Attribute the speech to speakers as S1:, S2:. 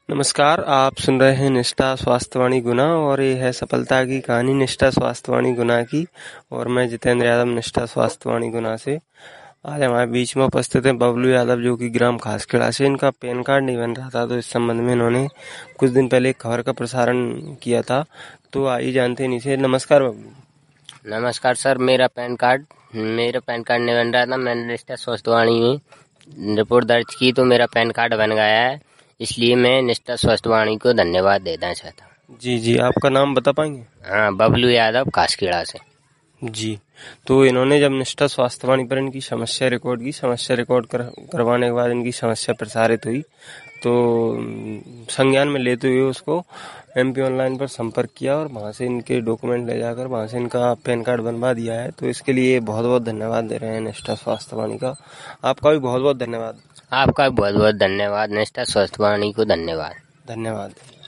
S1: नमस्कार, आप सुन रहे हैं निष्ठा स्वास्थ्यवाणी गुना और ये है सफलता की कहानी निष्ठा स्वास्थ्यवाणी गुना की। और मैं जितेंद्र यादव निष्ठा स्वास्थ्यवाणी गुना से। आज हमारे बीच में उपस्थित हैं बबलू यादव, जो कि ग्राम खासखेड़ा से। इनका पैन कार्ड नहीं बन रहा था, तो इस संबंध में इन्होंने कुछ दिन पहले एक खबर का प्रसारण किया था। तो आइए जानते हैं इनसे। नमस्कार बबलू।
S2: नमस्कार सर, मेरा पैन कार्ड नहीं बन रहा था। मैंने निष्ठा स्वास्थ्यवाणी में रिपोर्ट दर्ज की तो मेरा पैन कार्ड बन गया है, इसलिए मैं निष्ठा स्वास्थ्यवाणी को धन्यवाद देना चाहता हूँ।
S1: जी, आपका नाम बता पाएंगे?
S2: हाँ, बबलू यादव, खासखेड़ा से।
S1: जी, तो इन्होंने जब निष्ठा स्वास्थ्यवाणी पर इनकी समस्या रिकॉर्ड करवाने के बाद इनकी समस्या प्रसारित हुई, तो संज्ञान में लेते हुए उसको MP ऑनलाइन पर संपर्क किया और वहाँ से इनके डॉक्यूमेंट ले जाकर वहाँ से इनका पैन कार्ड बनवा दिया है। तो इसके लिए बहुत बहुत धन्यवाद दे रहे हैं निष्ठा स्वास्थ्यवाणी का। आपका भी बहुत बहुत धन्यवाद।
S2: आपका बहुत बहुत धन्यवाद, निष्ठा स्वास्थ्यवाणी को धन्यवाद।